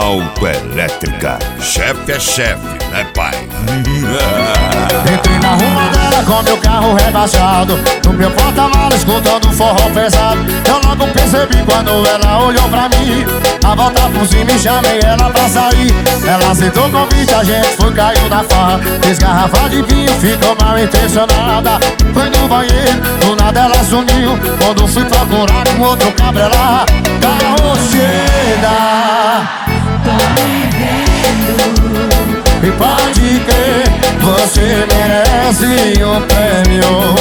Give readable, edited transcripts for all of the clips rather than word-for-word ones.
Autoelétrica. Chefe é chefe, né, pai? Entrei na rua dela com meu carro rebaixado, no meu porta-malas escutando forró pesado. Eu logo percebi quando ela olhou pra mim. A volta por cima e chamei ela pra sair. Ela aceitou o convite, a gente foi, caiu na farra. Fez garrafa de vinho, ficou mal intencionada. Foi no banheiro, do nada ela sumiu. Quando fui procurar com outro cabrelar, carroceira, tô me vendo. e pode crer, você merece um prêmio.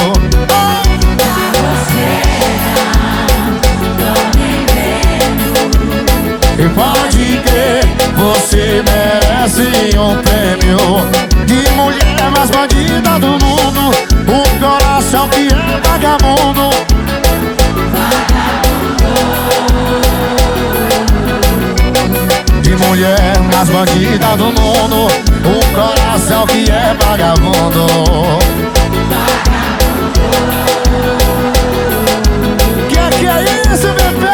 Carroceira, tô me vendo. E pode crer, você merece um prêmio de mulher mais bandida do mundo, um coração que é vagabundo. De mulher mais bandida do mundo, um coração que é vagabundo. Que é isso, bebê?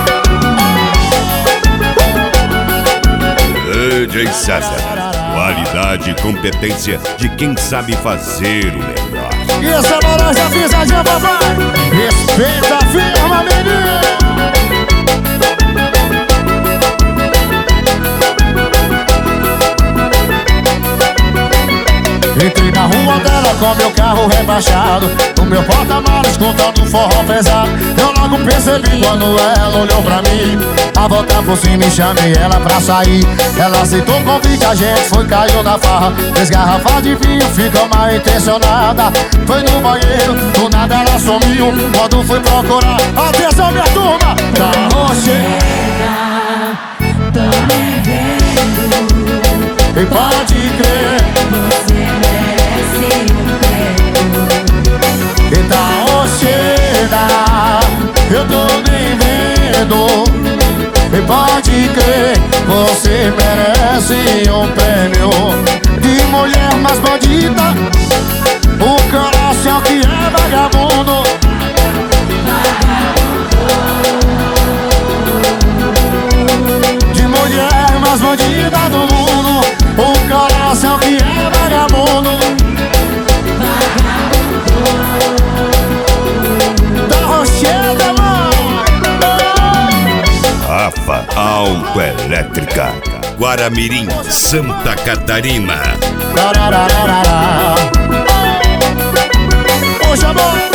DJ César. Qualidade e competência de quem sabe fazer o melhor. E essa laranja pisadinha, papai, respeita a firma, menino. Entrei na rua dela com meu carro rebaixado, no meu porta-malas escutando forró pesado. Eu logo percebi quando ela olhou pra mim. A volta por cima e chamei ela pra sair. Ela aceitou o convite, a gente foi, caiu na farra. Fez garrafa de vinho, ficou mal intencionada. Foi no banheiro, do nada ela sumiu. Quando fui procurar, atenção minha turma, carroceira, Tô me vendo. e pode crer, Você merece um prêmio. e carroceira, eu tô nem vendo. E pode crer, você merece um prêmio de mulher mais bandida, o coração que é vagabundo. De mulher mais bandida do mundo, o coração que é vagabundo. Da Rocheda, mãe. Rafa Autoelétrica. Guaramirim, Santa Catarina. Ô, chamou.